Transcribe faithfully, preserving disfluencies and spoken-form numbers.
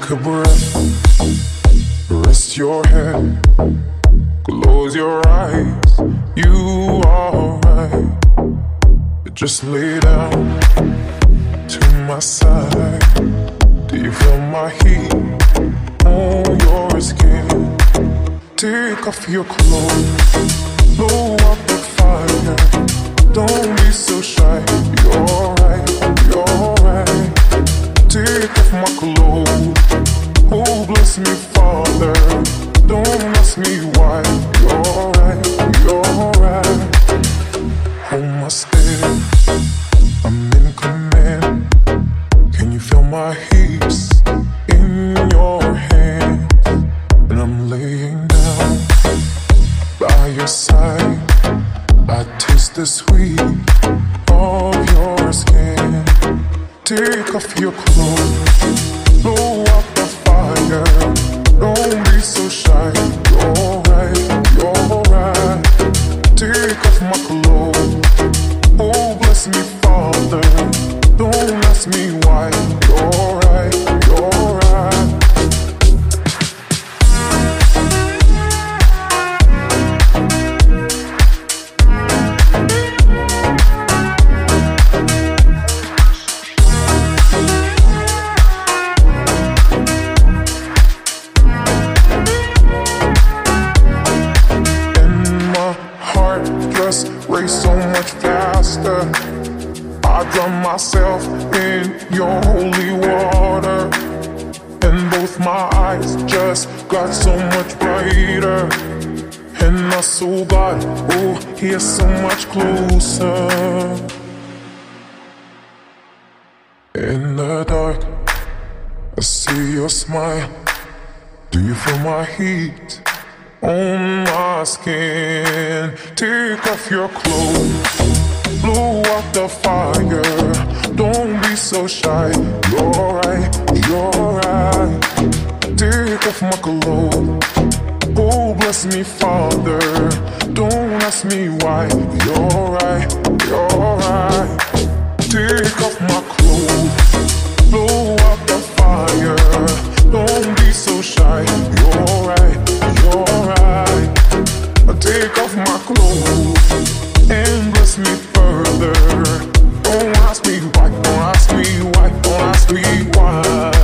Take a breath, rest your head, close your eyes. You are right. Just lay down to my side. Do you feel my heat on your skin? Take off your clothes, blow up the fire. Don't be so shy. You're right, you're right. Take off my clothes. Oh, bless me, Father. Don't ask me why. You're right, you're right. Hold my step, I'm in command. Can you feel my hips in your hands? And I'm laying down by your side. I taste the sweet of your skin. Take off your clothes, blow up the fire. Don't be so shy. You're right, you're right. Take off my clothes. Oh, bless me, Father. Don't ask me why. You're right, you're right. Race so much faster. I drown myself in your holy water, and both my eyes just got so much brighter. And I saw God, oh, He's so much closer. In the dark, I see your smile. Do you feel my heat on my skin? Take off your clothes, blow up the fire. Don't be so shy. You're right, you're right. Take off my clothes. Oh, bless me, Father. Don't ask me why. You're right, you're right. Take off my clothes, blow up the fire. Don't be so shy. You're right, you're right. Take off my clothes and bless me further. Don't ask me why, don't ask me why, don't ask me why.